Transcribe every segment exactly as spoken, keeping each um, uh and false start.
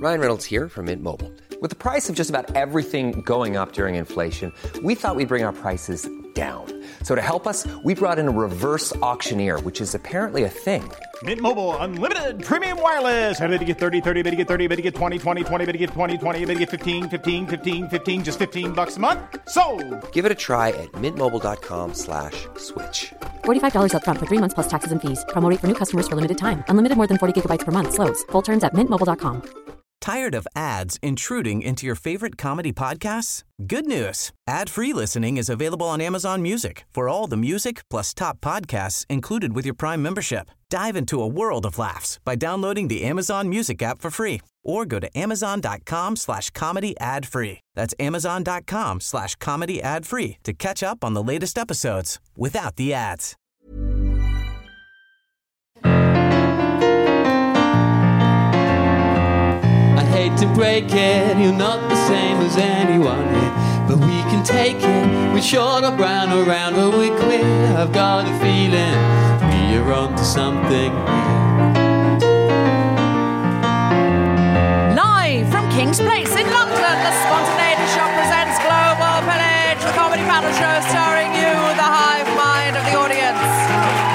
Ryan Reynolds here from Mint Mobile. With the price of just about everything going up during inflation, we thought we'd bring our prices down. So to help us, we brought in a reverse auctioneer, which is apparently a thing. Mint Mobile Unlimited Premium Wireless. How to get thirty, thirty, how to get thirty, how to get twenty, twenty, twenty, how to get twenty, twenty, how to get fifteen, fifteen, fifteen, fifteen, just fifteen bucks a month? Sold! Give it a try at mintmobile.com slash switch. forty-five dollars up front for three months plus taxes and fees. Promo rate for new customers for limited time. Unlimited more than forty gigabytes per month. Slows full terms at mint mobile dot com. Tired of ads intruding into your favorite comedy podcasts? Good news. Ad-free listening is available on Amazon Music for all the music plus top podcasts included with your Prime membership. Dive into a world of laughs by downloading the Amazon Music app for free or go to amazon.com slash comedy ad free. That's amazon.com slash comedy ad free to catch up on the latest episodes without the ads. I hate to break it, you're not the same as anyone here, but we can take it. We short up round around, but we quit. I've got a feeling we're onto something here. Live from King's Place in London, the Spontaneity Shop presents Global Pillage, the comedy panel show starring you, the hive mind of the audience.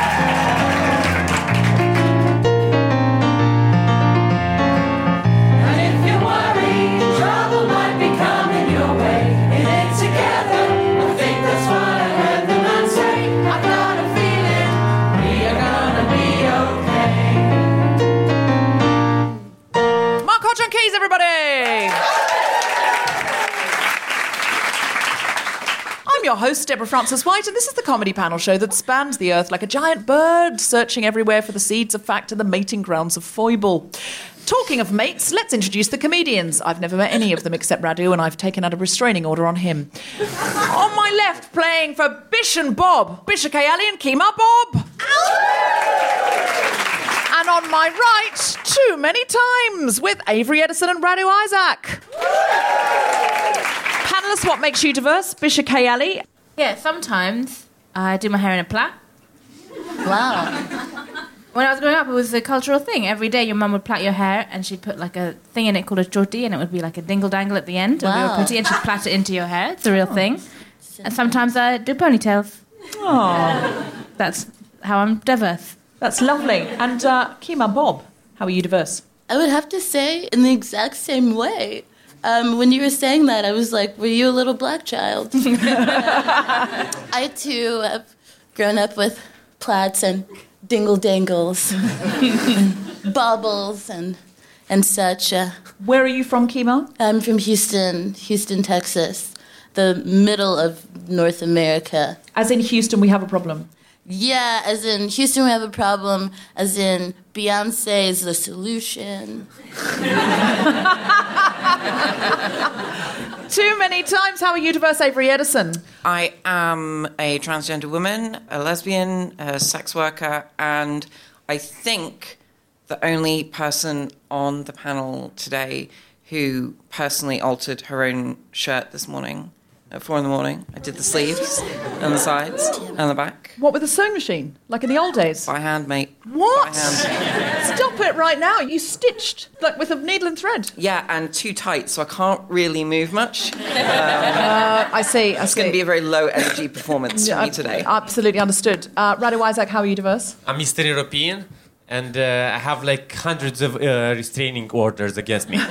John Keys, everybody! I'm your host, Deborah Frances-White, and this is the comedy panel show that spans the earth like a giant bird, searching everywhere for the seeds of fact and the mating grounds of foible. Talking of mates, let's introduce the comedians. I've never met any of them except Radu, and I've taken out a restraining order on him. On my left, playing for Bish and Bob, Bisha Kayali and Kemah Bob. And on my right, too many times, with Avery Edison and Radu Isaac. Panellists, what makes you diverse? Bisha Kayali. Yeah, sometimes I do my hair in a plait. Wow. When I was growing up, it was a cultural thing. Every day your mum would plait your hair and she'd put like a thing in it called a choti, and it would be like a dingle-dangle at the end. It would Wow. be real pretty, and she'd plait it into your hair. It's a real thing. And sometimes I do ponytails. Oh, That's how I'm diverse. that's lovely. And uh, Kemah Bob, how are you diverse? I would have to say in the exact same way. Um, when you were saying that, I was like, were you a little black child? I, too, have grown up with plaits and dingle-dangles, and baubles and, and such. Uh, Where are you from, Kemah? I'm from Houston, Houston, Texas, the middle of North America. As in Houston, we have a problem. Yeah, as in Houston, we have a problem, as in Beyonce is the solution. Too many times. How are you diverse, Avery Edison? I am a transgender woman, a lesbian, a sex worker, and I think the only person on the panel today who personally altered her own shirt this morning. At four in the morning, I did the sleeves and the sides and the back. What, with a sewing machine? Like in the old days? By hand, mate. What? By hand. Stop it right now. You stitched, like with a needle and thread. Yeah, and too tight, so I can't really move much. Um, uh, I see, I it's see. going to be a very low energy performance for Yeah, me today. Absolutely understood. Uh, Radu Isaac, how are you diverse? I'm Eastern European, and uh, I have like hundreds of uh, restraining orders against me.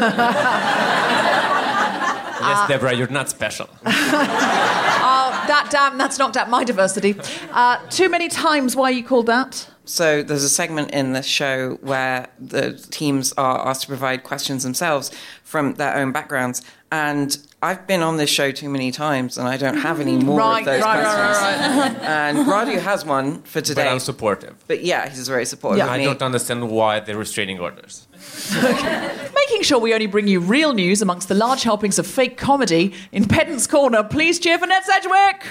Yes, Uh, Deborah, you're not special. Oh, that damn, that's knocked out my diversity. Uh, too many times, why are you called that? So there's a segment in this show where the teams are asked to provide questions themselves from their own backgrounds. And I've been on this show too many times, and I don't have any more Right, of those right, questions. right, right, right. And Radu has one for today. But I'm supportive. But yeah, he's very supportive Yeah. of I me. don't understand why the restraining orders. Making sure we only bring you real news amongst the large helpings of fake comedy. In Pedant's Corner, please cheer for Ned Sedgwick!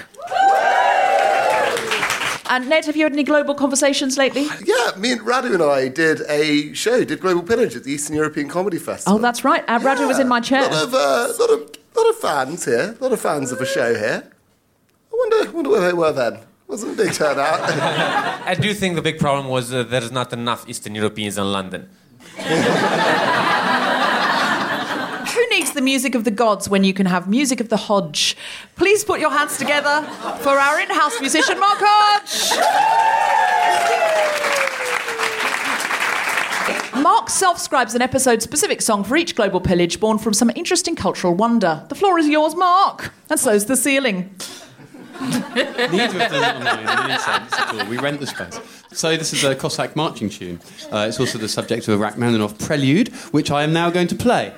And Ned, have you had any global conversations lately? Yeah, me and Radu and I did a show, did Global Pillage at the Eastern European Comedy Festival. Oh, that's right. Uh, Radu Yeah. was in my chair. A lot of, uh, lot of, lot of fans here, a lot of fans of the show here. I wonder, wonder where they were then. Wasn't a big turnout. I do think the big problem was uh, there's not enough Eastern Europeans in London. the music of the gods when you can have music of the Hodge? Please put your hands together for our in-house musician, Mark Hodge. Mark self-scribes an episode-specific song for each global pillage born from some interesting cultural wonder. The floor is yours, Mark, and so's the ceiling. Neither of them are mine in any sense at all. We rent the space. So this is a Cossack marching tune. Uh, it's also the subject of a Rachmaninoff prelude, which I am now going to play.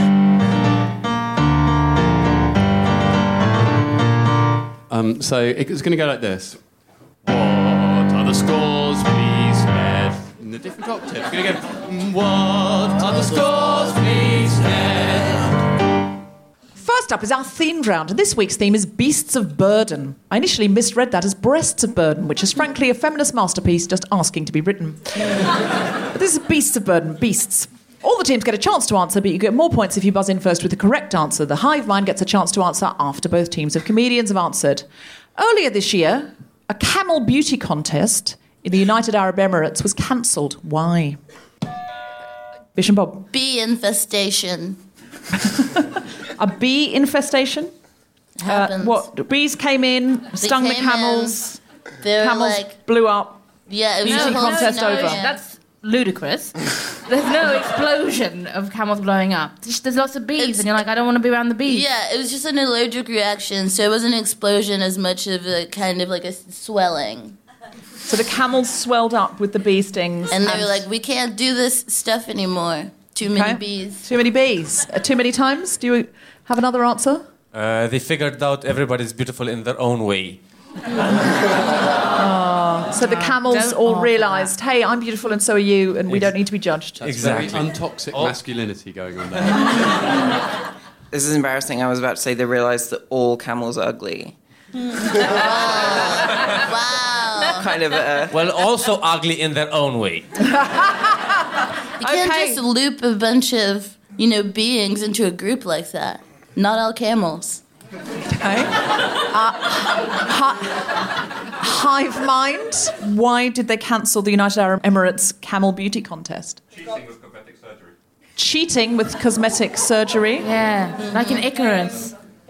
Um, so it's going to go like this. What are the scores, please, Ned? In a different octave. It's going to go, what are the scores, please, Ned? First up is our themed round, and this week's theme is Beasts of Burden. I initially misread that as Breasts of Burden, which is frankly a feminist masterpiece just asking to be written. But this is Beasts of Burden, beasts. All the teams get a chance to answer, but you get more points if you buzz in first with the correct answer. The hive mind gets a chance to answer after both teams of comedians have answered. Earlier this year, a camel beauty contest in the United Arab Emirates was cancelled. Why? Bish and Bob. Bee infestation. A bee infestation? Happens. Uh, what? Bees came in, They stung the came camels. They were Camels like, blew up. yeah, it was Beauty a whole contest scenario. over. That's ludicrous. There's no explosion of camels blowing up. There's there's lots of bees, It's- and you're like, I don't want to be around the bees. Yeah, it was just an allergic reaction, so it wasn't an explosion as much of a kind of like a swelling. So the camels swelled up with the bee stings. And they were like, we can't do this stuff anymore. Too many Okay. bees. Too many bees. Uh, too many times? Do you have another answer? Uh, they figured out everybody's beautiful in their own way. Oh, so the camels don't all offer realised, hey, I'm beautiful and so are you, and we Ex- don't need to be judged. That's Exactly. very untoxic Oh. masculinity going on there. This is embarrassing. I was about to say they realised that all camels are ugly. Wow. Kind of a... Well, also ugly in their own way. You can't Okay. just loop a bunch of, you know, beings into a group like that. Not all camels. Okay. Uh, hi- hive mind. Why did they cancel the United Arab Emirates camel beauty contest? Cheating with cosmetic surgery. Cheating with cosmetic surgery. Yeah, like an Icarus.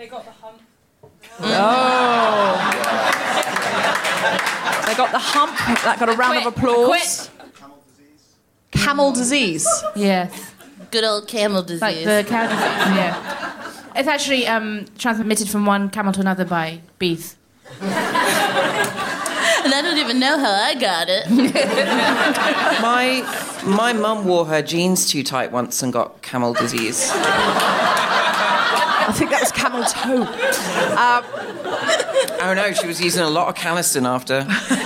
Oh. They got the hump. That got a round Quit, of applause. Camel disease. Yes, Good old camel disease. like the cow disease. Yeah, it's actually um, transmitted from one camel to another by bees. And I don't even know how I got it. My my mum wore her jeans too tight once and got camel disease. I think that was camel toe. Uh, Oh no, she was using a lot of Caniston after.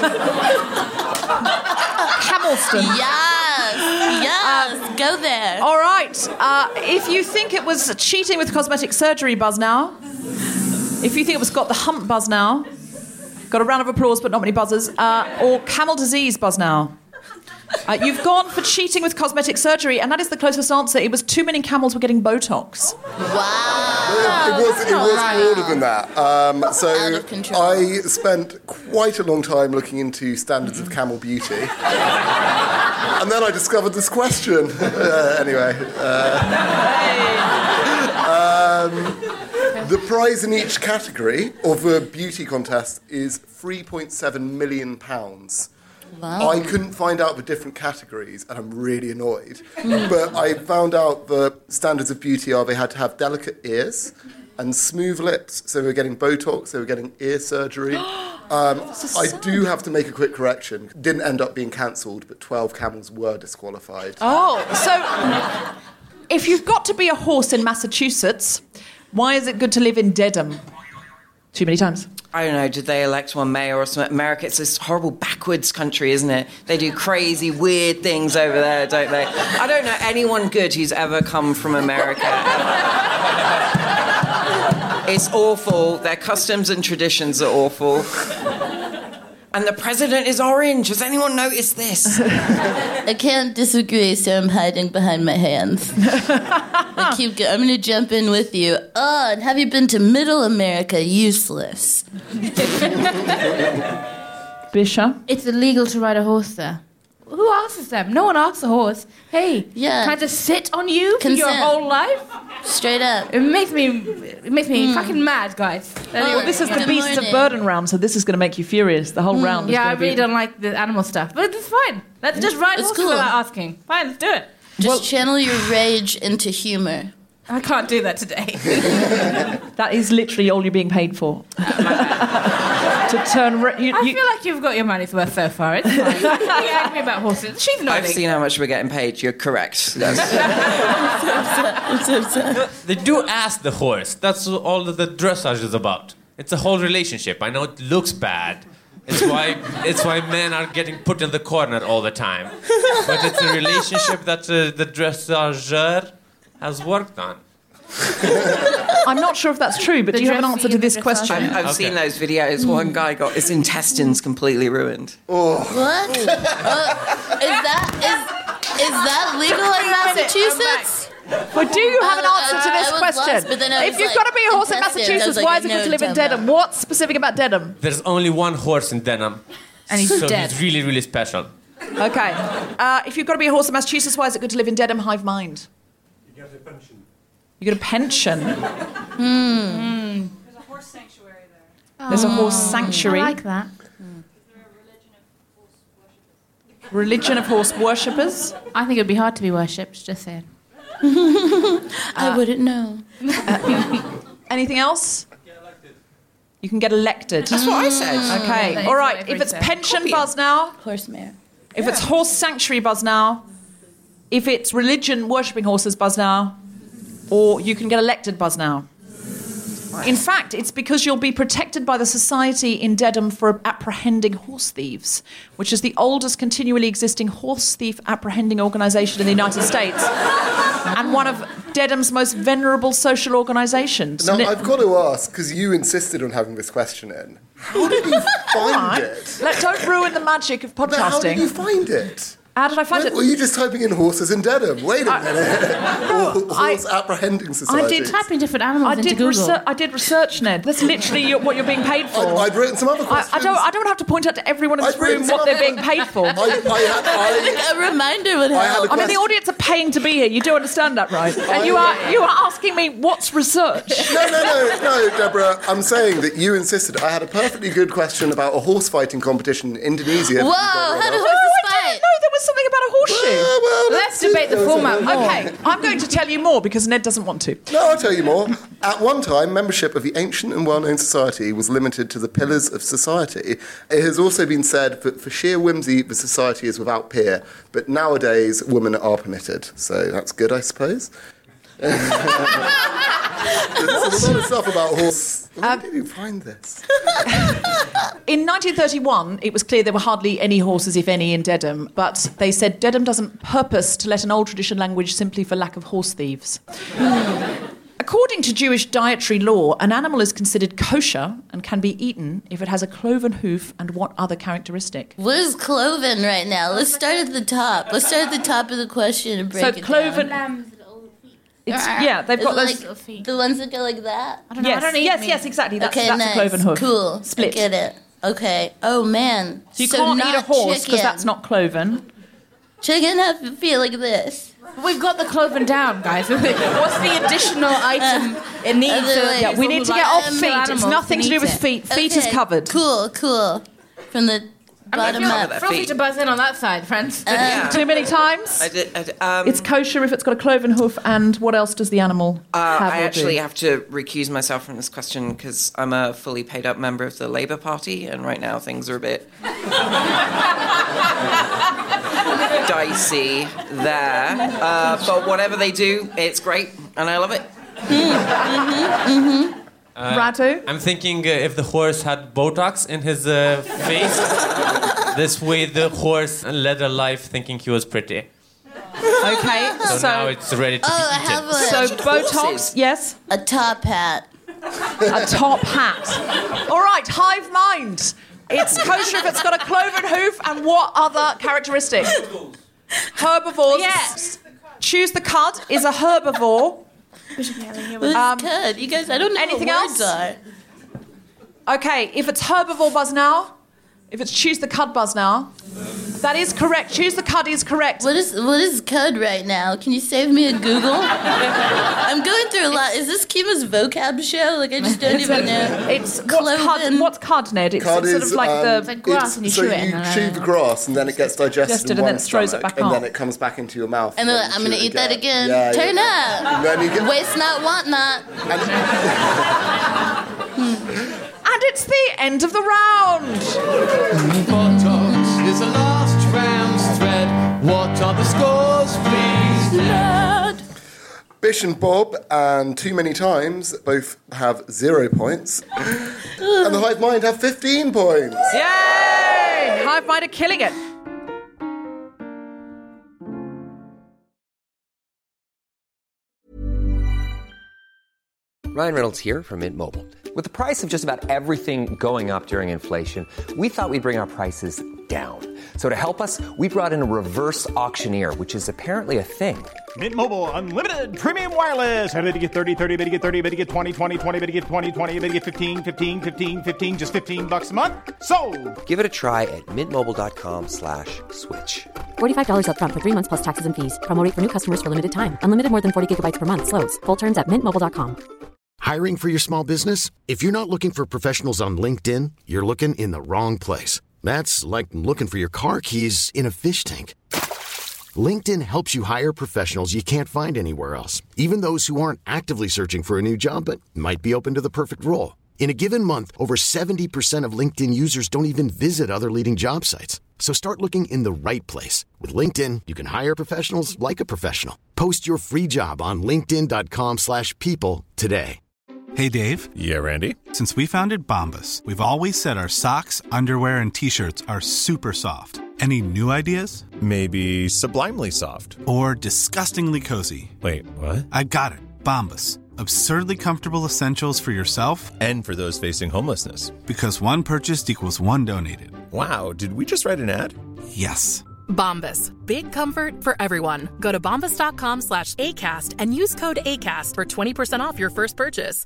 Camelston. Yes. Yes. Go there. All right. Uh, if you think it was cheating with cosmetic surgery, buzz now. If you think it was got the hump, buzz now. Got a round of applause, but not many buzzers. Uh, or camel disease, buzz now. Uh, you've gone for cheating with cosmetic surgery, and that is the closest answer. It was too many camels were getting Botox. Wow. It was, it was broader than that. Um, Out so of control. I spent quite a long time looking into standards of camel beauty. And then I discovered this question. Uh, anyway. Uh, um, the prize in each category of a beauty contest is three point seven million pounds. Wow. I couldn't find out the different categories, and I'm really annoyed. But I found out the standards of beauty are they had to have delicate ears and smooth lips, so they were getting Botox, they were getting ear surgery. Um, I do have to make a quick correction. Didn't end up being cancelled, but twelve camels were disqualified. Oh, so if you've got to be a horse in Massachusetts, why is it good to live in Dedham? Too many times. I don't know, did they elect one mayor or something? America, it's this horrible backwards country, isn't it? They do crazy, weird things over there, don't they? I don't know anyone good who's ever come from America. It's awful. Their customs and traditions are awful. And the president is orange. Has anyone noticed this? I can't disagree, so I'm hiding behind my hands. I keep go- I'm going to jump in with you. Oh, and have you been to Middle America? Useless. Bishop? It's illegal to ride a horse there. Who asks them? No one asks a horse. Hey, Yeah. can I just sit on you for your Consent. whole life? Straight up. It makes me, it makes me mm. fucking mad, guys. Anyway, well, this is yeah. the Beasts of Burden round, so this is going to make you furious. The whole mm. round. Is yeah, I really be... don't like the animal stuff, but it's fine. Let's just ride horses cool. without asking. Fine, let's do it. Just well, channel your rage into humor. I can't do that today. That is literally all you're being paid for. To turn. Re- you, I you... feel like you've got your money's worth so far. It's fine. Don't be angry about horses. She's nodding. I've seen how much we're getting paid. You're correct. They do ask the horse. That's all the dressage is about. It's a whole relationship. I know it looks bad. It's why it's why men are getting put in the corner all the time. But it's a relationship that uh, the dressageur has worked on. I'm not sure if that's true, but the do you have an answer to this question? I've, I've okay. seen those videos. One guy got his intestines completely ruined. Oh. What? uh, is that is is that legal in Massachusetts? Well, do you have an answer to this I, I question? lost, but then I if was you've like, got to be a horse in Massachusetts, like, why is it no, good to live in Dedham? that. What's specific about Dedham? There's only one horse in Dedham. And he's so dead. he's really, really special. Okay. Uh, if you've got to be a horse in Massachusetts, why is it good to live in Dedham Hive Mind? You get a pension. You get a pension. Hmm. Mm. There's a horse sanctuary there. There's a horse sanctuary. I like that. Mm. Is there a religion of horse worshippers? Religion of horse worshippers? I think it'd be hard to be worshipped, just saying. I uh, wouldn't know. Uh, anything else? Get elected. You can get elected. That's what I said. Okay. Yeah, all right. what If it's said. pension, Copy buzz now. Horse mare. If Yeah. it's horse sanctuary, buzz now. If it's religion worshipping horses, buzz now. Or you can get elected, buzz now. In fact, it's because you'll be protected by the Society in Dedham for Apprehending Horse Thieves, which is the oldest continually existing horse thief apprehending organisation in the United States and one of Dedham's most venerable social organisations. Now, N- I've got to ask, because you insisted on having this question in, how did you find Right. it? Let, don't ruin the magic of podcasting. But how did you find it? How did I find Were, it? were you just typing in horses in Dedham? Wait a I- minute. No, or Horse I- Apprehending Society. I did Typing different animals I into did, Google. research, I did research, Ned. That's literally your, what you're being paid for. I'd, I'd written some other I, questions. I don't. I don't have to point out to everyone in this I'd written room some what they're other- being paid for. I, I, had, I, A reminder would I had help. a I mean, the question. audience are paying to be here. You do understand that, right? And you are you are asking me what's research. No, no, no, no, Deborah. I'm saying that you insisted. I had a perfectly good question about a horse fighting competition in Indonesia. Whoa, how do Oh, horses I fight? didn't know there was something about a horseshoe. Well, well, Let's debate the format more. Okay, I'm going to tell you more because Ned doesn't want to. No, I'll tell you more. At one time, membership of the ancient and well-known society was limited to the pillars of society. It has also been said that for sheer whimsy, the society is without peer. But nowadays, women are permitted. So that's good, I suppose. There's a lot of stuff about horse. Where Um, did you find this? In nineteen thirty-one, it was clear there were hardly any horses, if any, in Dedham, but they said Dedham doesn't purpose to let an old tradition language simply for lack of horse thieves. According to Jewish dietary law, an animal is considered kosher and can be eaten if it has a cloven hoof and what other characteristic? What is cloven right now? Let's start at the top. Let's start at the top of the question and break So it cloven- down. It's, yeah, they've Is got it those... like the ones that go like that. I don't know. Yes, I don't eat yes, meat. yes, exactly. That's, okay, that's nice. a cloven hoof. Cool. Split. I get it. Okay. Oh man. So you so can't not eat a horse because chicken. that's not cloven. Chicken have to feel like this. We've got the cloven down, guys. What's the additional item it needs? Uh, to, like- Yeah, we need to get off um, feet. It's animals nothing to can do eat with it. feet. Feet is Okay, covered. Cool, cool. From the bottom feel, up. feel free to buzz in on that side, friends. Yeah. Too many times? I did, I did, um, It's kosher if it's got a cloven hoof, and what else does the animal Uh, have I or actually do? have to recuse myself from this question because I'm a fully paid up member of the Labour Party, and right now things are a bit dicey there. Uh, but whatever they do, it's great, and I love it. Uh, Radu? I'm thinking uh, if the horse had Botox in his uh, face, this way the horse led a life thinking he was pretty. Okay, So, so, now it's ready to Oh, I be eaten. have a, so Botox, horses. yes, a top hat. a top hat. All right, hive mind. It's kosher if it's got a cloven hoof, and what other characteristic? Herbivores. Yes. Choose the cud is a herbivore. What's Um, good? You guys, I don't know anything what words else? are. Okay, if it's herbivore, buzz now. If it's choose the cud, buzz now. That is correct. Choose the cud is correct. What is what is cud right now? Can you save me a Google? I'm going through a lot. Is this Kima's vocab show? Like, I just don't It's even a- know. It's what's card, what's card, Ned? It's, Card it's sort is, of like um, the It's like grass and you chew so it. you in. chew the grass and then it gets digested Digested in and one then it throws it stomach, back and up. then it comes back into your mouth. And they're then like, you I'm going to chew eat that again. Yeah, Turn yeah. up. And then you get- Waste not, want not. And it's the end of the round. Botox is the last round's thread. What are the scores, please, Ned? Bish and Bob and Too Many Times both have zero points. And the Hive Mind have fifteen points. Yay! Hive Mind are killing it. Ryan Reynolds here from Mint Mobile. With the price of just about everything going up during inflation, we thought we'd bring our prices down. So to help us, we brought in a reverse auctioneer, which is apparently a thing. Mint Mobile Unlimited Premium Wireless. How to get thirty, thirty, how to get thirty, how to get twenty, twenty, twenty, how to get twenty, twenty, how to get fifteen, fifteen, fifteen, fifteen, just fifteen bucks a month? Sold! Give it a try at mintmobile.com slash switch. forty-five dollars up front for three months plus taxes and fees. Promo rate for new customers for limited time. Unlimited more than forty gigabytes per month. Slows full terms at mint mobile dot com. Hiring for your small business? If you're not looking for professionals on LinkedIn, you're looking in the wrong place. That's like looking for your car keys in a fish tank. LinkedIn helps you hire professionals you can't find anywhere else, even those who aren't actively searching for a new job but might be open to the perfect role. In a given month, over seventy percent of LinkedIn users don't even visit other leading job sites. So start looking in the right place. With LinkedIn, you can hire professionals like a professional. Post your free job on linkedin.com slash people today. Hey, Dave. Yeah, Randy. Since we founded Bombas, we've always said our socks, underwear, and T-shirts are super soft. Any new ideas? Maybe sublimely soft. Or disgustingly cozy. Wait, what? I got it. Bombas. Absurdly comfortable essentials for yourself and for those facing homelessness. Because one purchased equals one donated. Wow, did we just write an ad? Yes. Bombas. Big comfort for everyone. Go to bombas.com slash ACAST and use code ACAST for twenty percent off your first purchase.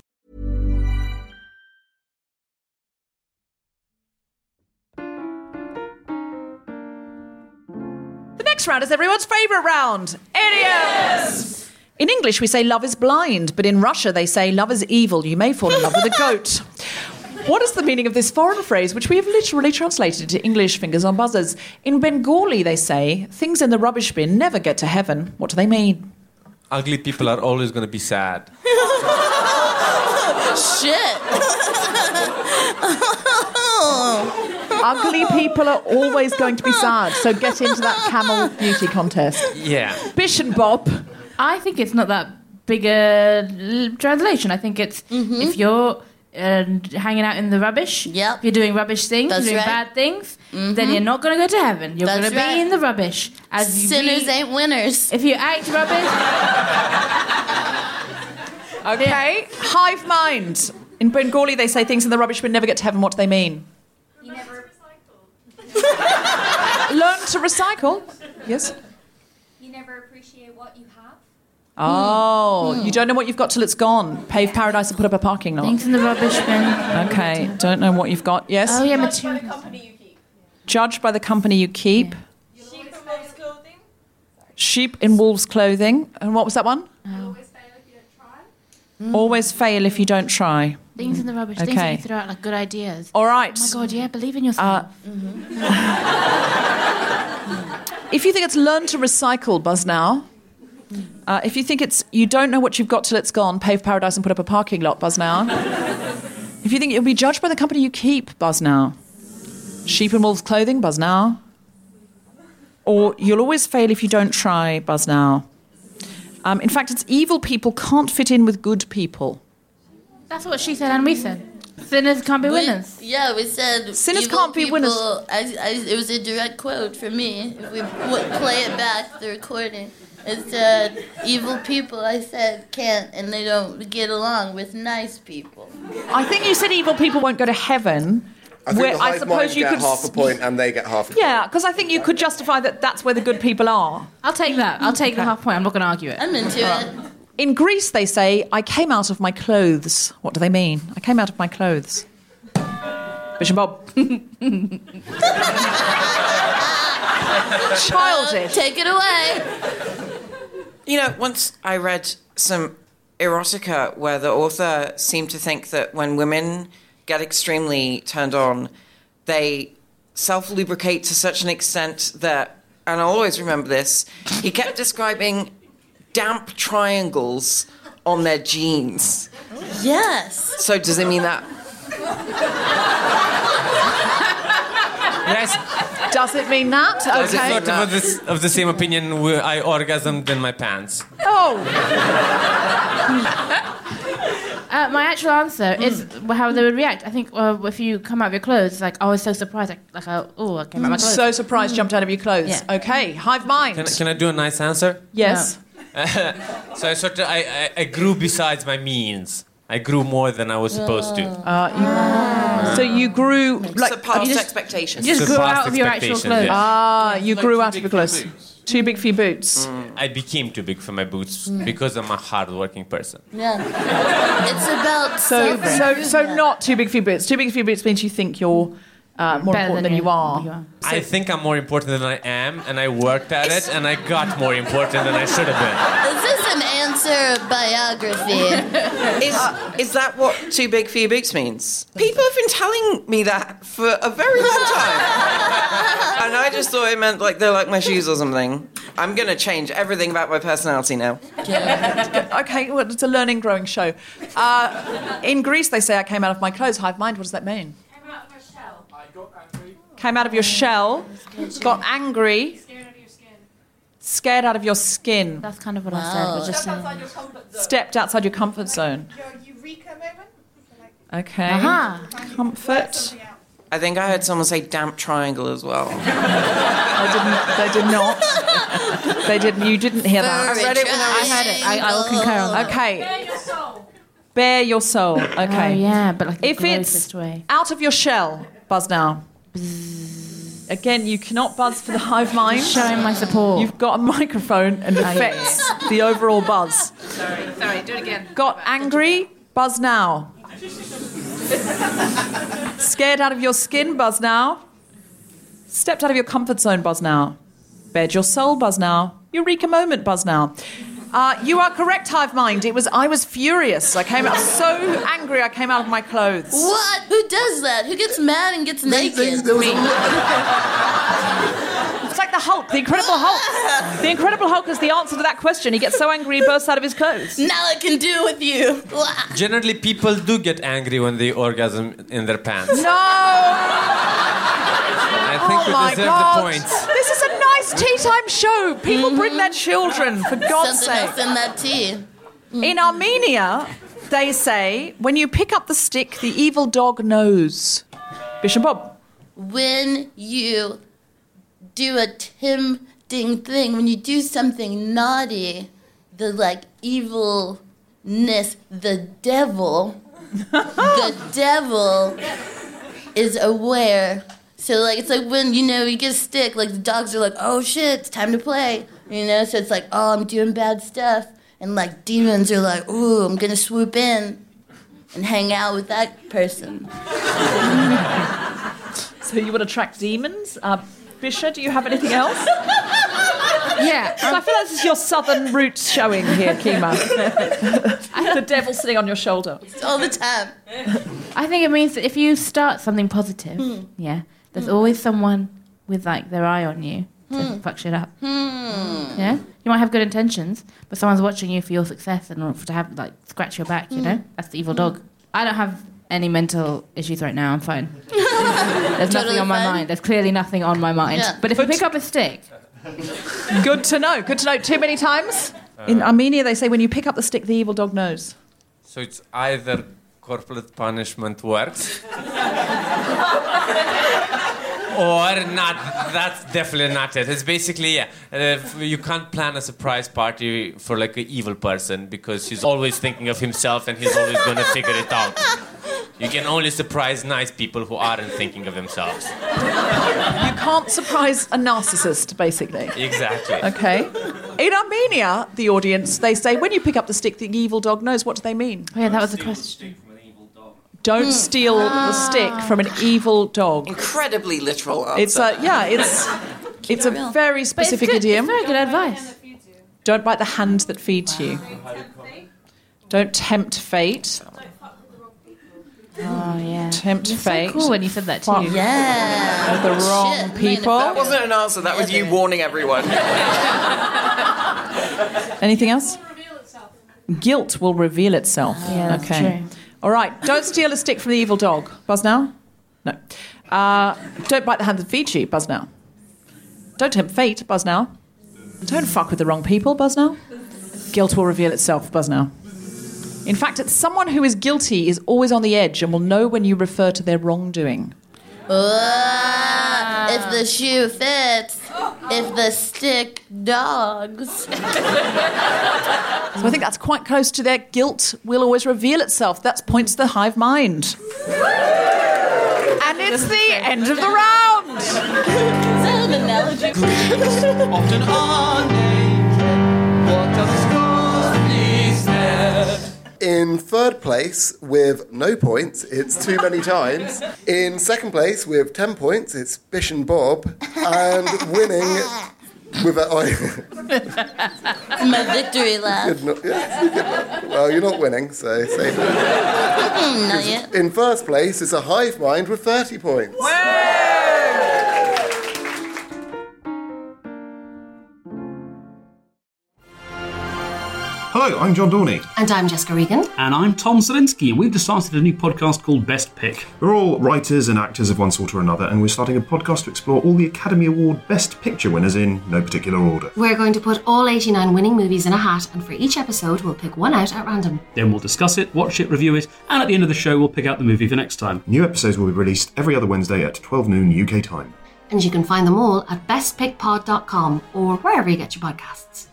The next round is everyone's favourite round. Idioms! In English, we say love is blind, but in Russia, they say love is evil. You may fall in love with a goat. What is the meaning of this foreign phrase, which we have literally translated into English, fingers on buzzers? In Bengali, they say, things in the rubbish bin never get to heaven. What do they mean? Ugly people are always going to be sad. Shit. Ugly people are always going to be sad, so get into that camel beauty contest. Yeah. Bish and Bob. I think it's not that big a l- translation. I think it's Mm-hmm. if you're uh, hanging out in the rubbish, yep. if you're doing rubbish things, That's you're doing right. bad things, Mm-hmm. then you're not going to go to heaven. You're going That's to right. be in the rubbish. As you Sinners re- ain't winners. If you act rubbish... Okay. Hive mind. In Bengali, they say things in the rubbish bin never get to heaven. What do they mean? You never Learn to recycle. Yes. You never appreciate what you have. Oh, you don't know what you've got till it's gone. Pave paradise and put up a parking lot. Things in the rubbish bin. Okay, don't know what you've got. Yes? Oh, yeah, material. Judged by the company you keep. Sheep in wolf's clothing. Sheep in wolves' clothing. And what was that one? Always fail if you don't try. Always fail if you don't try. Things in the rubbish. Things that Okay. you throw out like good ideas. All right. Oh my God, yeah, believe in yourself. If you think it's learn to recycle, buzz now. Uh, if you think it's you don't know what you've got till it's gone, pave paradise and put up a parking lot, buzz now. If you think you'll be judged by the company you keep, buzz now. Sheep in wolves' clothing, buzz now. Or you'll always fail if you don't try, buzz now. Um, in fact, it's evil people can't fit in with good people. That's what she said and we said. Sinners can't be We- winners. Yeah, we said Sinners evil can't be people, winners. I, I, it was a direct quote from me. If we w- play it back, the recording, it said, evil people, I said, can't, and they don't get along with nice people. I think you said evil people won't go to heaven. I think where the I Hive suppose Mind you get could half a point and they get half a point. Yeah, because I think you could justify that that's where the good people are. I'll take that. I'll take the half point. I'm not going to argue it. I'm into it. In Greece, they say, I came out of my clothes. What do they mean? I came out of my clothes. Bishop Bob. Childish. Take it away. You know, once I read some erotica where the author seemed to think that when women get extremely turned on, they self-lubricate to such an extent that, and I'll always remember this, he kept describing damp triangles on their jeans. Yes. So does it mean that? Yes. Does it mean that? I was Okay. sort of, of, this, of the same opinion where I orgasmed in my pants. Oh. Uh, my actual answer is how they would react. I think uh, if you come out of your clothes, it's like, oh, I was so surprised. Like, like uh, oh, I came out of my clothes. So surprised, jumped out of your clothes. Yeah. Okay, hive mind. Can, can I do a nice answer? Yes. So I sort of I, I, I grew besides my means. I grew more than I was supposed to. Uh, you, so you grew like Surpassed you just, expectations. You just grew Surpassed out of your actual expectations, clothes. yes. Ah, you Like grew too out of big your for your clothes. boots. Too big for your boots. I became too big for my boots because I'm a hard-working person. Yeah. It's about So, so, so self-improvement. not too big for your boots. Too big for your boots means you think you're uh, more Better important than, than you you- are. you are. I think I'm more important than I am, and I worked at it, and I got more important than I should have been. Is this an answer biography? Is, is that what too big for your boots means? People have been telling me that for a very long time. And I just thought it meant like they're like my shoes or something. I'm going to change everything about my personality now. Okay, well, it's a learning, growing show. Uh, in Greece, they say I came out of my clothes. Hive mind, what does that mean? Came out of her shell. I got angry. Came out of your shell, got angry, Scared out of your skin. scared out of your skin, That's kind of what I Wow. said. But just Step saying. outside your comfort zone. stepped outside your comfort zone. Your eureka moment. Like, Okay. Aha. Comfort. something out. I think I heard someone say damp triangle as well. I didn't. They did not. They didn't. You didn't hear that. I read it when I was- I heard it. I, I will concur on that. Okay. Bare your soul. Bare your soul. Okay. Oh, yeah, but like the If it's grossest way. out of your shell, buzz now. Again, you cannot buzz for the hive mind. Showing my support. You've got a microphone and affects the overall buzz. Sorry, sorry, do it again. Got angry? Buzz now. Scared out of your skin? Buzz now. Stepped out of your comfort zone? Buzz now. Bared your soul? Buzz now. Eureka moment? Buzz now. Uh, you are correct, hive mind. It was I was furious. I came out so angry. I came out of my clothes. What? Who does that? Who gets mad and gets They- they- naked? there was a It's like the Hulk, the Incredible Hulk. The Incredible Hulk is the answer to that question. He gets so angry he bursts out of his clothes. Now I can do with you. Generally, people do get angry when they orgasm in their pants. No! I think Oh we my deserve God! the points. This is a nice tea time show. People bring their children, for God's Something sake. else in that tea. In Armenia, they say when you pick up the stick, the evil dog knows. Bishop Bob. When you do a tempting thing, when you do something naughty, the like evilness, the devil, the devil is aware. So like it's like when you know you get a stick, like the dogs are like, oh shit, it's time to play. You know, so it's like, oh, I'm doing bad stuff, and like demons are like, ooh, I'm gonna swoop in and hang out with that person. So you would attract demons? Uh, Bishop, do you have anything else? Yeah. So I feel like this is your southern roots showing here, Kima. The devil sitting on your shoulder. All the time. I think it means that if you start something positive, yeah, there's always someone with like their eye on you to fuck shit up. Yeah, you might have good intentions, but someone's watching you for your success and for to have like scratch your back. You know, that's the evil dog. I don't have any mental issues right now. I'm fine. There's Totally nothing on my fine. mind. There's clearly nothing on my mind. Yeah. But if you pick up a stick, Good to know. Good to know. Too many times? In Armenia, they say when you pick up the stick, the evil dog knows. So it's either corporate punishment works or not. That's definitely not it. It's basically, yeah, uh, you can't plan a surprise party for like an evil person because he's always thinking of himself and he's always going to figure it out. You can only surprise nice people who aren't thinking of themselves. You can't surprise a narcissist, basically. Exactly. Okay. In Armenia, the audience, they say when you pick up the stick, the evil dog knows. What do they mean? oh yeah, that was the question. Don't steal the stick from an evil dog. Incredibly literal answer. It's a yeah. It's it's a very But it's specific good. idiom. It's very good advice. Don't bite the hand that feeds you. Don't tempt fate. Oh, yeah. Tempt You're fate. so cool when you said that, too. Fuck. Yeah. The wrong Shit, people. That wasn't an answer. That was you warning everyone. Anything else? Guilt will reveal itself. Yeah, that's okay. true. All right. Don't steal a stick from the evil dog. Buzz now? No. Uh, don't bite the hand that feeds you. Buzz now. Don't tempt fate. Buzz now. Don't fuck with the wrong people. Buzz now. Guilt will reveal itself. Buzz now. In fact, it's someone who is guilty is always on the edge and will know when you refer to their wrongdoing. Ah, if the shoe fits, if the stick dogs. So I think that's quite close to their guilt will always reveal itself. That's points to the hive mind. And it's the end of the round. Is that an analogy? Often unnamed, what are the scores, please, Ned? In third place with no points, it's Too Many Times. In second place with ten points, it's Bish and Bob. And winning with a... Oh, My victory laugh. good no- yeah, good no- well, you're not winning, so save it. Mm, not yet. In first place, it's a Hive Mind with thirty points. Hello, I'm John Dorney. And I'm Jessica Regan. And I'm Tom Zelinsky, and we've just started a new podcast called Best Pick. We're all writers and actors of one sort or another, and we're starting a podcast to explore all the Academy Award Best Picture winners in no particular order. We're going to put all eighty-nine winning movies in a hat, and for each episode, we'll pick one out at random. Then we'll discuss it, watch it, review it, and at the end of the show, we'll pick out the movie for next time. New episodes will be released every other Wednesday at twelve noon U K time. And you can find them all at best pick pod dot com or wherever you get your podcasts.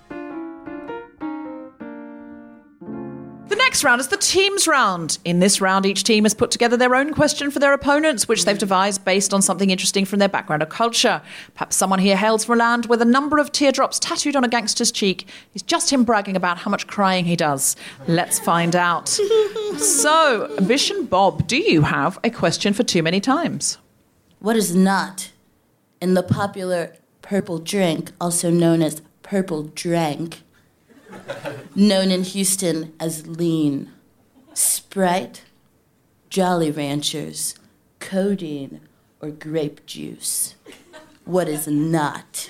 The next round is the teams round. In this round, each team has put together their own question for their opponents, which they've devised based on something interesting from their background or culture. Perhaps someone here hails from a land where the number of teardrops tattooed on a gangster's cheek is just him bragging about how much crying he does. Let's find out. So, Bish and Bob, do you have a question for Too Many Times? What is not in the popular purple drink, also known as purple drank, known in Houston as lean? Sprite, Jolly Ranchers, codeine, or grape juice? What is not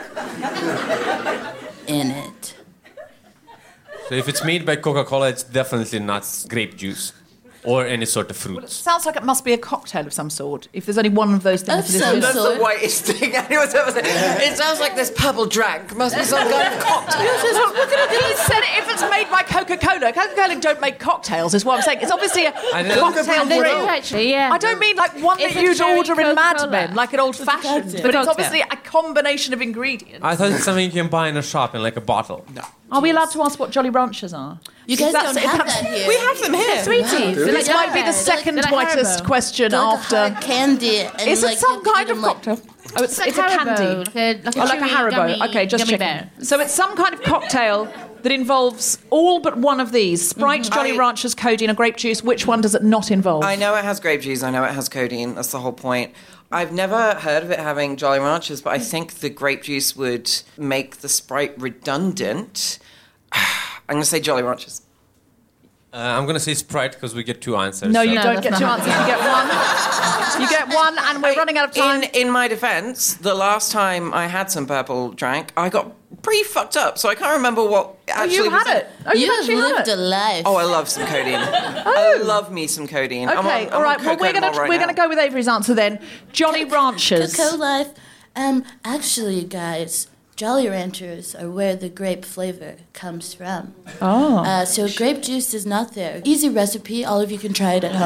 in it? So if it's made by Coca-Cola, it's definitely not grape juice or any sort of fruit. Sounds like it must be a cocktail of some sort, if there's only one of those things. Of some That's sort. the whitest thing anyone's ever said. It sounds like this purple drink must be some kind of cocktail. Look at it. He said if it's made by Coca-Cola. Coca-Cola don't make cocktails, is what I'm saying. It's obviously a I know. cocktail They do, drink. actually, yeah. I don't mean like one It's that a you'd cherry order in Mad Coca-Cola. Men, like an old-fashioned. cocktail. But it's Cocktail. obviously a combination of ingredients. I thought it's something you can buy in a shop in like a bottle. No. Are we allowed to ask what Jolly Ranchers are? You guys That's- don't have that's- that here. We have them here. Sweeties. Wow. They're This like might be the Haribo. second They're like whitest Haribo. question They're like after. hard candy. And Is it like, some you have kind to of eat 'em, like- cocktail? Oh, it's, It's like it's a Haribo, candy. like a- like a oh, like a chewy Haribo. gummy- okay, just gummy checking. bear. So it's some kind of cocktail that involves all but one of these: Sprite, Jolly I- Ranchers, codeine, or grape juice. Which one does it not involve? I know it has grape juice. I know it has codeine. That's the whole point. I've never heard of it having Jolly Ranchers, but I think the grape juice would make the Sprite redundant. I'm going to say Jolly Ranchers. Uh, I'm going to say Sprite because we get two answers. No, so- you No, don't that's get not two how- answers. You get one. You get one, and we're running out of time. In, in my defence, the last time I had some purple drank, I got pretty fucked up, so I can't remember what Oh, actually you was had it. Oh, you You have actually had lived it. a life. Oh, I love some codeine. I love me some codeine. I'm Okay, on, all I'm right. on Well, we're cocaine gonna right we're now. gonna go with Avery's answer then. Jolly Ranchers. Cocoa life. Um, actually, guys, Jolly Ranchers are where the grape flavor comes from. Oh. Uh, so grape juice is not there. Easy recipe. All of you can try it at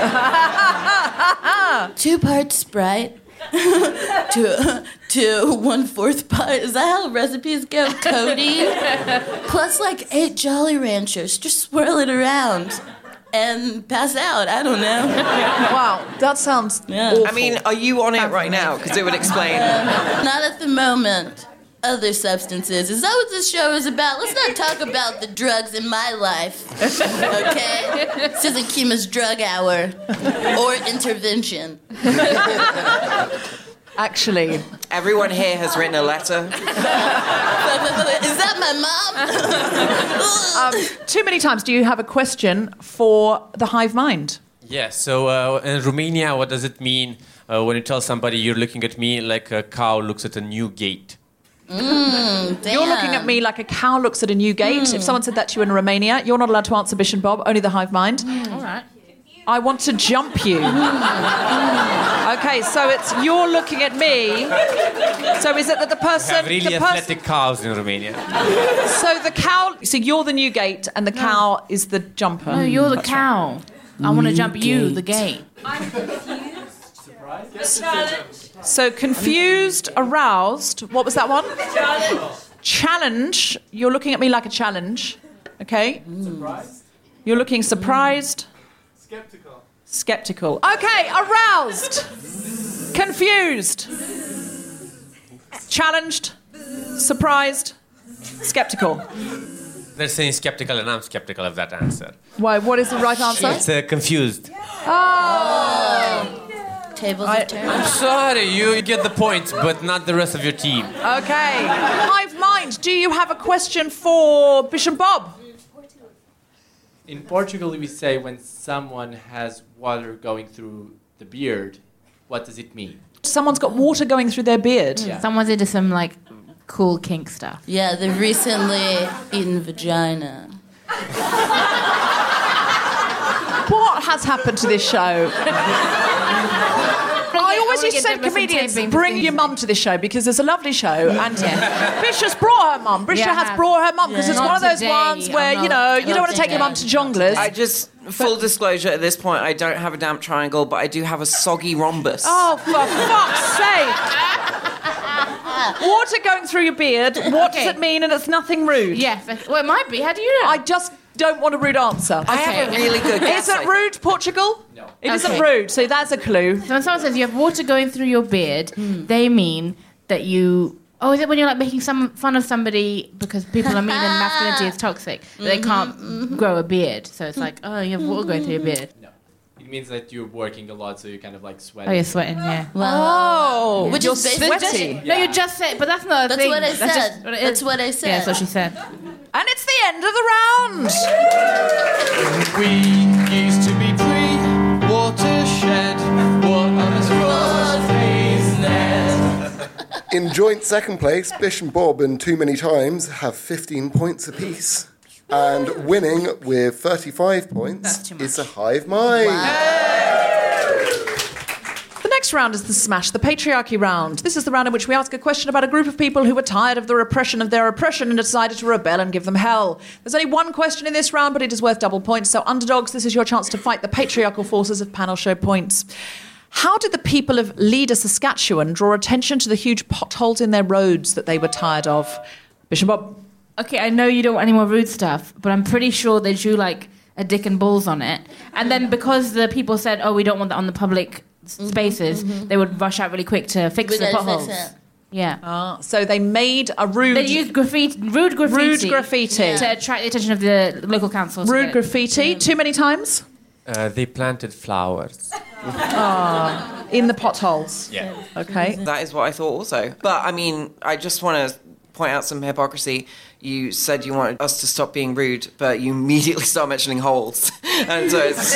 home. Two parts Sprite. to to one fourth part. Is that how recipes go? Codeine plus like eight Jolly Ranchers. Just swirl it around and pass out. I don't know. Wow, that sounds awful. I mean, are you on it right now? Because it would explain. Not at the moment. Other substances. Is that what this show is about? Let's not talk about the drugs in my life. Okay? This isn't Kima's drug hour or intervention. Actually, everyone here has written a letter. Is that my mom? um, too many times. Do you have a question for the hive mind? Yeah, so uh, in Romania, what does it mean uh, when you tell somebody you're looking at me like a cow looks at a new gate? Mm, damn. You're looking at me like a cow looks at a new gate. Mm. If someone said that to you in Romania, you're not allowed to answer Bish and Bob, only the hive mind. Mm. All right. I want to jump you. Okay, so it's you're looking at me. So is it that the person... We have really the person, athletic cows in Romania. So the cow... So you're the new gate and the cow no. is the jumper. No, you're the That's cow. Right. I want to jump you, the gate. I'm confused. Challenge. So confused, aroused. What was that one? Challenge. Challenge. You're looking at me like a challenge. Okay. Surprised. You're looking surprised. Skeptical. Skeptical. Okay, aroused. Confused. Challenged. Surprised. Skeptical. They're saying skeptical, and I'm skeptical of that answer. Why? What is the right answer? It's uh, confused. Oh. Tables I, are turned. I'm sorry, you get the point, but not the rest of your team. Okay. Hive mind, do you have a question for Bish and Bob? In Portugal, we say when someone has water going through the beard, what does it mean? Someone's got water going through their beard. Yeah. Someone's into some, like, cool kink stuff. Yeah, they've recently eaten vagina. What has happened to this show? I always used to say to comedians, bring your mum to this show because there's a lovely show and yeah. Bish has brought her mum. Bish Yeah, has have. brought her mum because Yeah. it's one Not of those today, ones where, I'm you not- know, you don't not want to take your today. mum to jonglers. I just, full disclosure at this point, I don't have a damp triangle, but I do have a soggy rhombus. Oh, for fuck's sake. Water going through your beard, what Okay. does it mean? And it's nothing rude. Yeah, well, it might be. How do you know? I just don't want a rude answer. I have a really good guess. Is it rude, Portugal? No. It Okay. isn't rude, so that's a clue. So when someone says you have water going through your beard, they mean that you... Oh, is it when you're like making some fun of somebody because people are mean and masculinity is toxic, that they can't grow a beard? So it's like, oh, you have water going through your beard. No. It means that you're working a lot, so you're kind of like sweating. Oh, you're sweating, yeah. Oh, Which you're is basically- sweaty. No, you just said, but that's not a That's thing. what I That's said. just what it That's is. what I said. Yeah, that's what she said. And it's the end of the round. We used to be free, watershed. What are the scores, please, Ned? In joint second place, Bish and Bob and Too Many Times have fifteen points apiece. And winning with thirty-five points is the Hive Mind. The next round is the Smash the Patriarchy round. This is the round in which we ask a question about a group of people who were tired of the repression of their oppression and decided to rebel and give them hell. There's only one question in this round, but it is worth double points. So, underdogs, this is your chance to fight the patriarchal forces of panel show points. How did the people of Leader, Saskatchewan draw attention to the huge potholes in their roads that they were tired of? Bishop Bob. Okay, I know you don't want any more rude stuff, but I'm pretty sure they drew like a dick and balls on it. And then because the people said, oh, we don't want that on the public spaces, mhm. they would rush out really quick to fix We the gotta potholes. fix it. Yeah. Ah, so they made a rude... They used graffiti, rude graffiti. Rude graffiti. To attract the attention of the local council. to Rude get- graffiti. Too many times? Uh, they planted flowers. Ah, in the potholes. Yeah. Okay. That is what I thought also. But, I mean, I just want to point out some hypocrisy. You said you wanted us to stop being rude, but you immediately start mentioning holes. And so it's...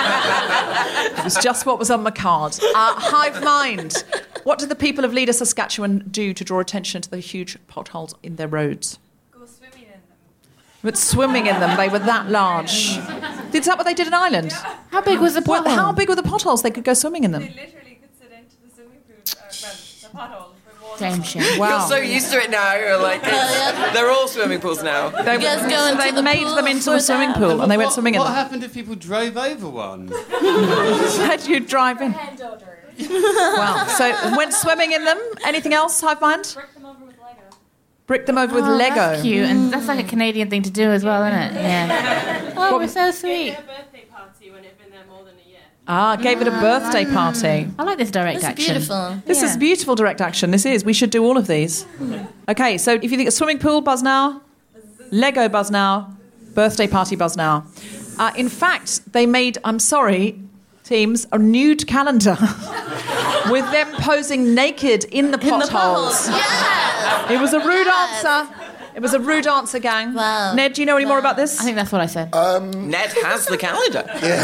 It was just what was on my card. Uh, Hive Mind. What did the people of Leader, Saskatchewan do to draw attention to the huge potholes in their roads? Go swimming in them. But swimming in them, they were that large. Is that what they did in Ireland? How big was the Well, pothole? how big were the potholes? They could go swimming in them. They literally could sit into the swimming pool, uh, well, the pothole with water. Damn shit. Wow. You're so used to it now. You're like, it's- they're all swimming pools now. They, You guys go so into they the made pool them into for a swimming that? pool and they went what, swimming in What them. happened if people drove over one? Said you drive in. Hand odor. Wow. So went swimming in them. Anything else, Hive Mind? Brick them over with Lego. Brick them over with Oh, Lego. That's cute, and that's like a Canadian thing to do as well, isn't it? Yeah. Oh, we're so sweet. A birthday party when it'd been there more than a year. Ah, gave it a birthday party. I like this direct This is action. beautiful. This Yeah. is beautiful direct action. This is. We should do all of these. Okay, so if you think a swimming pool, buzz now. Lego, buzz now. Birthday party, buzz now. Uh, in fact, they made, I'm sorry, teams, a nude calendar. With them posing naked in the In the potholes. potholes, yes. It was a rude answer. It was a rude answer, gang. Wow. Ned, do you know any more about this? I think that's what I said. Ned has the calendar.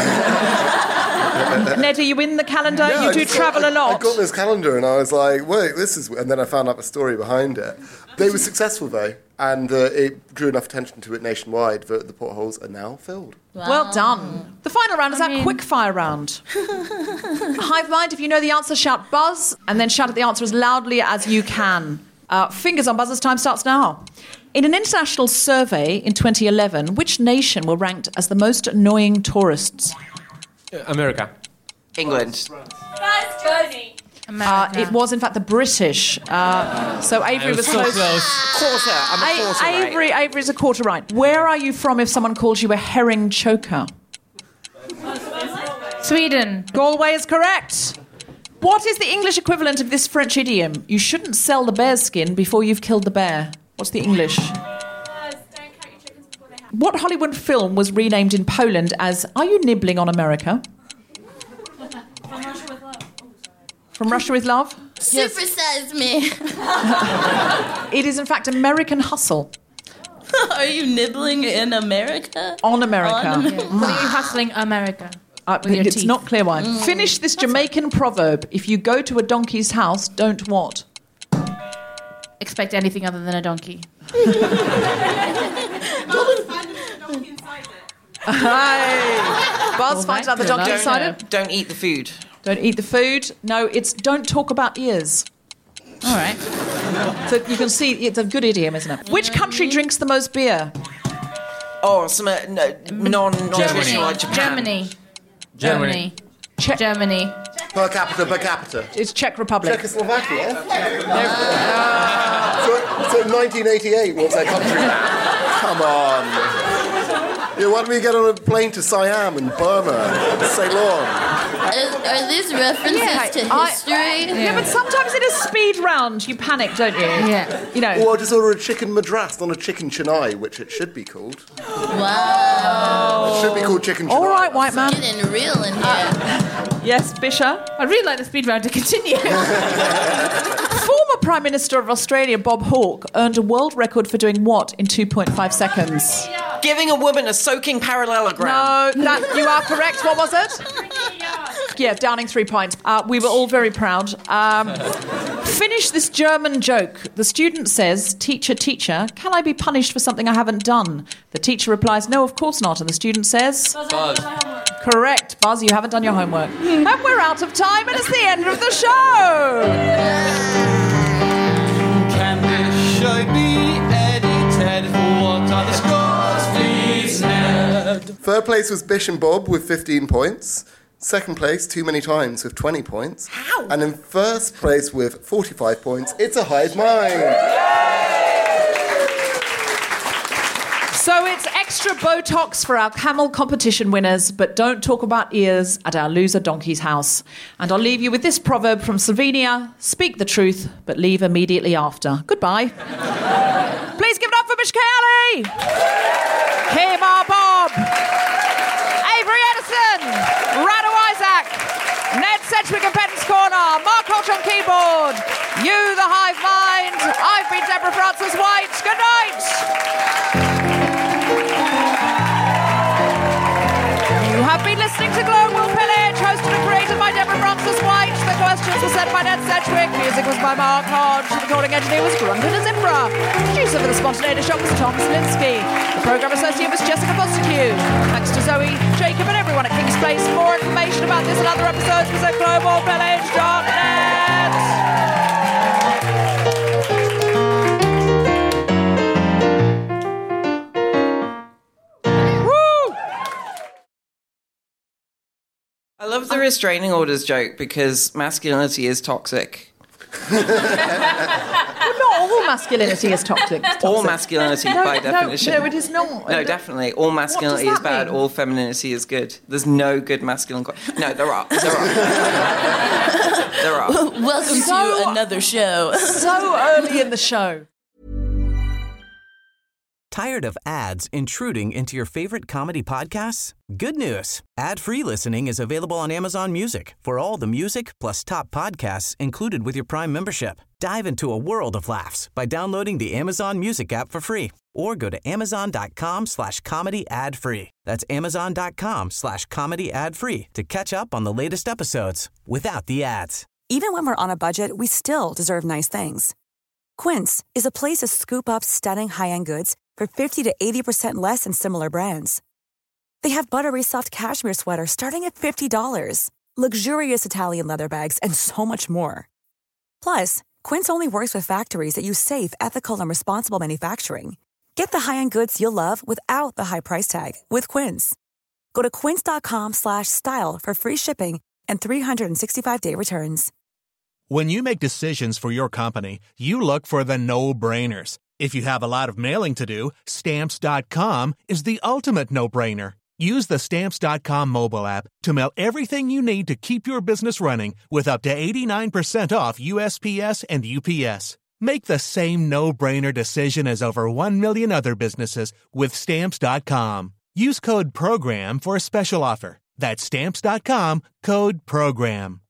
Ned, are you in the calendar? Yeah, you I do just travel got, a lot. I got this calendar and I was like, wait, this is... And then I found out the story behind it. They were successful, though, and uh, it drew enough attention to it nationwide that the potholes are now filled. Wow. Well done. The final round is I our mean- quick fire round. Hive mind, if you know the answer, shout buzz, and then shout at the answer as loudly as you can. Uh, fingers on buzzers, time starts now. In an international survey in twenty eleven, which nation were ranked as the most annoying tourists? America. England. That's Tony. Uh, it was, in fact, the British. Uh, so Avery I was was, so close. close. Quarter. I'm a A- quarter right. Avery, Avery's a quarter right. Where are you from if someone calls you a herring choker? Sweden. Galway is correct. What is the English equivalent of this French idiom? You shouldn't sell the bear's skin before you've killed the bear. What's the English? What Hollywood film was renamed in Poland as Are You Nibbling on America? From Russia with Love? Supersize me. It is, in fact, American Hustle. Are you nibbling in America? On America. On America. What are you hustling America? Uh, With your it's teeth. not clear why. Mm. Finish this Jamaican proverb. If you go to a donkey's house, don't what? Expect anything other than a donkey. Hi. Buzz Well, finds out the good donkey luck. inside it. Don't eat the food. Don't eat the food. No, it's don't talk about ears. All right. So you can see it's a good idiom, isn't it? Which country drinks the most beer? Oh, some uh, no, non non-traditional like Japan. Germany. Germany. Czech. Germany. Per capita, per capita. It's Czech Republic. Czechoslovakia? so, so nineteen eighty-eight, what's that country? Come on. Yeah, why don't we get on a plane to Siam and Burma, Ceylon? Are, are these references Yeah, to I- history? Yeah, but sometimes in a speed round, you panic, don't you? Yeah. You know. Or just order a chicken madras, not a chicken chennai, which it should be called. Wow. It should be called chicken chennai. All right, white man. Getting real in here. Yes, Bishop. I'd really like the speed round to continue. Former Prime Minister of Australia, Bob Hawke, earned a world record for doing what in two point five seconds? Giving a woman a soaking parallelogram. No, that you are correct. What was it? Yeah, Downing three points. Uh, we were all very proud. Um, finish this German joke. The student says, "Teacher, teacher, can I be punished for something I haven't done?" The teacher replies, "No, of course not." And the student says, Buzz. "Correct, Buzz, you haven't done your homework." And we're out of time, and it's the end of the show. Can this show be edited? What are the scores, please, Ned? Third place was Bish and Bob with fifteen points. Second place, Too Many Times with twenty points. How? And in first place with forty-five points, It's a Hive Mind. So it's extra Botox for our camel competition winners, but don't talk about ears at our loser donkey's house. And I'll leave you with this proverb from Slovenia: speak the truth, but leave immediately after. Goodbye. Please give it up for Bish Kelly, Kmart Bob, Avery Edison, Rado Isaac, Ned Sedgwick and Penton's Corner, Mark Hodge on keyboard, you the Hive Mind. I've been Deborah Francis White. Good night. You have been listening to Global Pillage, hosted and created by Deborah Francis White. The questions were sent by Ned Sedgwick. Music was by Mark Hodge. The recording engineer was Grundon Zimbra. Producer for the Spontaneity Shop was Tom Slinsky. The programme associate was Jessica Foster-Q. Thanks to Zoe, Jacob and everyone at King's Place. For more information about this and other episodes, visit global pillage dot net. I love the restraining orders joke because masculinity is toxic. Well, not all masculinity is toxic. It's All toxic. masculinity, No, by no, definition. No, it is not. No, definitely. All masculinity that is bad. mean? All femininity is good. There's no good masculine. Qu- no, there are. There are. there are. Welcome So- to another show. So early in the show. Tired of ads intruding into your favorite comedy podcasts? Good news. Ad-free listening is available on Amazon Music for all the music plus top podcasts included with your Prime membership. Dive into a world of laughs by downloading the Amazon Music app for free or go to amazon.com slash comedy ad free. That's amazon.com slash comedy ad free to catch up on the latest episodes without the ads. Even when we're on a budget, we still deserve nice things. Quince is a place to scoop up stunning high-end goods for fifty to eighty percent less than similar brands. They have buttery soft cashmere sweaters starting at fifty dollars, luxurious Italian leather bags, and so much more. Plus, Quince only works with factories that use safe, ethical, and responsible manufacturing. Get the high-end goods you'll love without the high price tag with Quince. Go to quince.com slash style for free shipping and three sixty-five day returns. When you make decisions for your company, you look for the no-brainers. If you have a lot of mailing to do, Stamps dot com is the ultimate no-brainer. Use the Stamps dot com mobile app to mail everything you need to keep your business running with up to eighty-nine percent off U S P S and U P S. Make the same no-brainer decision as over one million other businesses with Stamps dot com. Use code PROGRAM for a special offer. That's Stamps dot com, code PROGRAM.